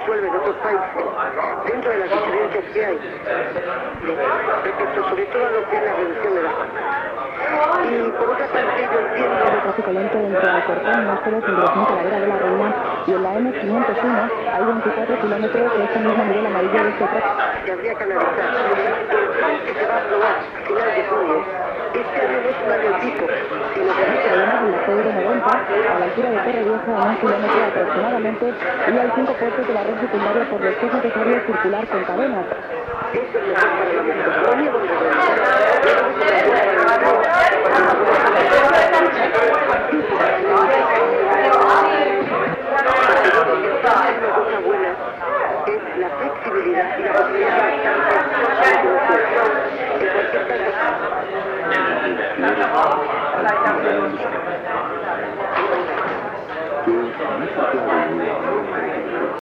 resuelve en otros países, dentro de las diferencias que hay, respecto sobre todo a lo que es la reducción de la y por otra parte yo entiendo el tráfico lento entre Alcorcón, Nápoles, en dirección Talavera de la Reina, y en la M501 hay 24 kilómetros de este mismo nivel amarillo de este tráfico. que habría que analizar. El plan que se va a aprobar a final de junio, este año no es un año pico, sino que va a ser Problemas en la CR90, a la altura de Torrevieja, a 1 kilómetro aproximadamente, y hay 5 puertos de la red secundaria por los que es necesario circular con cadenas. eso es mejor para la mujer. No niego una cosa buena es la flexibilidad y la posibilidad de estar en cualquier caso.